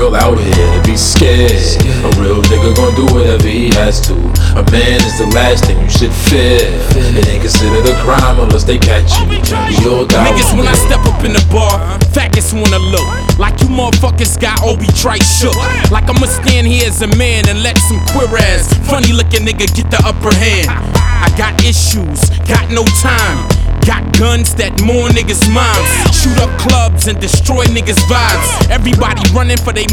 real out here to be scared. A real nigga gon' do whatever he has to. A man is the last thing you should fear. It ain't considered a crime unless they catch you. We all die. Niggas, when I step up in the bar, faggots wanna look like you motherfuckers got Obi Trice shook. Like I'ma stand here as a man and let some queer ass funny looking nigga get the upper hand. I got issues, got no time. Got guns that more niggas' moms. Shoot up clubs and destroy niggas' vibes. Everybody running for they